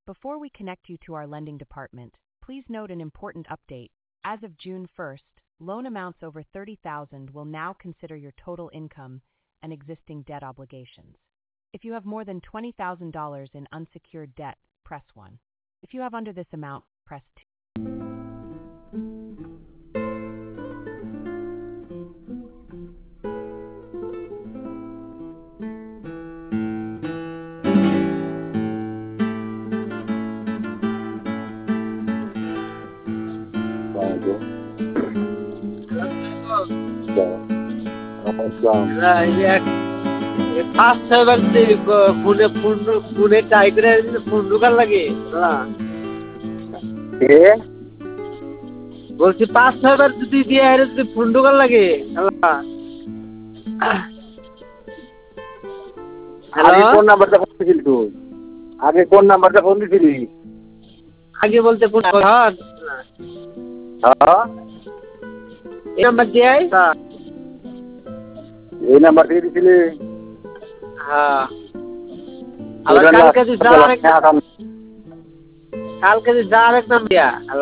Before we connect you to our lending department, please note an important update. As of June 1st, loan amounts over $30,000 will now consider your total income and existing debt obligations. If you have more than $20,000 in unsecured debt, press 1. If you have under this amount, press 2. ফোনে টাই করে phone ঢোকার লাগে বলছি 5-6বার যদি দিয়ে যদি phone ঢোকার লাগে আগে কোন নাম্বারটা ফোন দিছিলি তুই? আগে কোন নাম্বারটা ফোন দিছিলি? আগে বলতে কোন হ্যাঁ এই নাম্বার দিয়ে এই নাম্বার দিয়ে দিছিলি? হ্যাঁ আবার কালকে যদি যাওয়ার এক নাম দিয়া